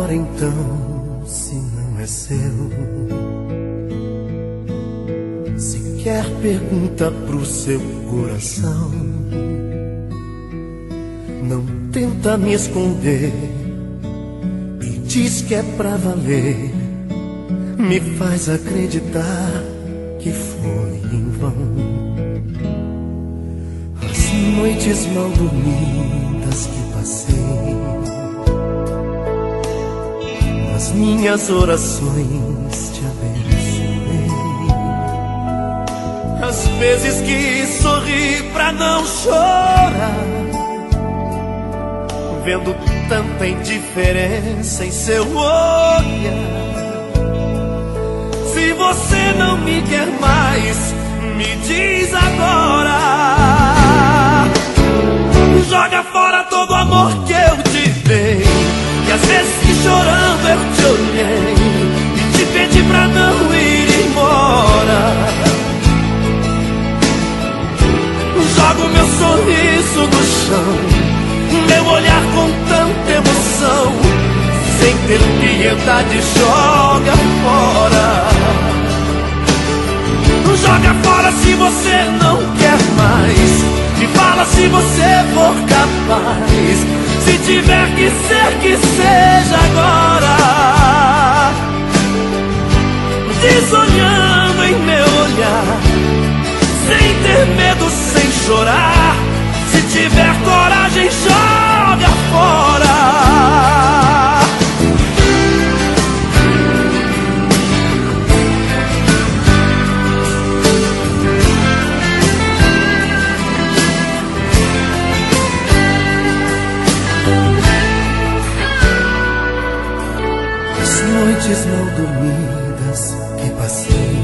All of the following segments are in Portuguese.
agora então, se não é seu? Sequer pergunta pro seu coração. Não tenta me esconder e diz que é pra valer. Me faz acreditar que foi em vão. As noites mal dormidas que passei, nas minhas orações te abençoei. As vezes que sorri pra não chorar, vendo tanta indiferença em seu olhar. Se você não me quer mais, me diz agora. Joga fora todo o amor que eu te dei, e às vezes que chorando eu te olhei e te pedi pra não ir embora. Joga o meu sorriso no chão, meu olhar com tanta emoção, sem ter piedade, joga fora. Joga fora se você não quer mais, me fala se você for capaz. Se tiver que seja agora. Desolhando em meu olhar, sem ter medo, sem chorar. Se tiver coragem, joga fora. As noites mal dormidas que passei,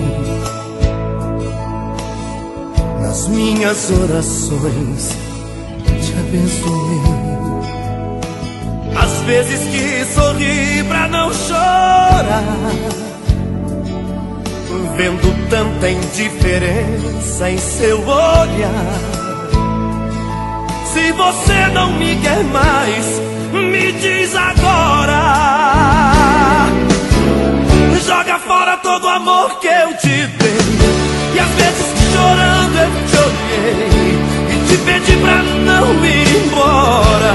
nas minhas orações te abençoei. Às vezes que sorri pra não chorar, vendo tanta indiferença em seu olhar. Se você não me quer mais, me diz agora. Joga fora todo o amor que eu te dei, e às vezes que chorando eu te olhei e te pedi pra não ir embora.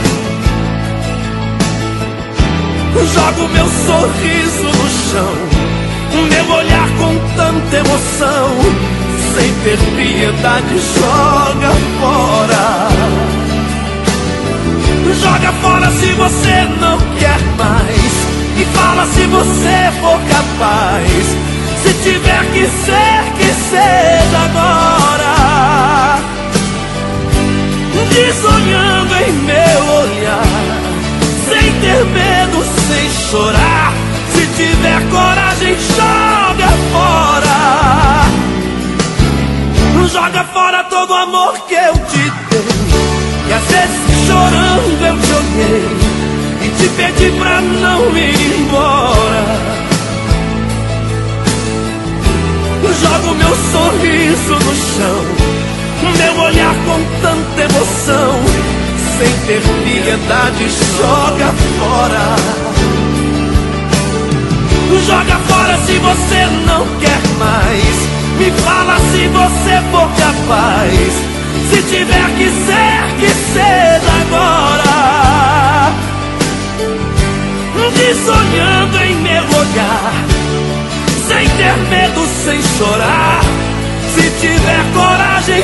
Joga o meu sorriso no chão, meu olhar com tanta emoção, sem ter piedade, joga fora. Joga fora se você não quer mais, e fala se você for capaz. Se tiver que seja agora. Desolhando em meu olhar, sem ter medo, sem chorar. Se tiver coragem, joga fora. Joga fora todo o amor que eu te dei, e às vezes chorando eu te olhei e te pedi pra não ir embora. Joga o meu sorriso no chão, meu olhar com tanta emoção, sem ter piedade, joga fora. Joga fora se você não quer mais, me fala se você for capaz. Se tiver que seja agora. Desolhando em meu olhar, sem ter medo, sem chorar. Se tiver coragem,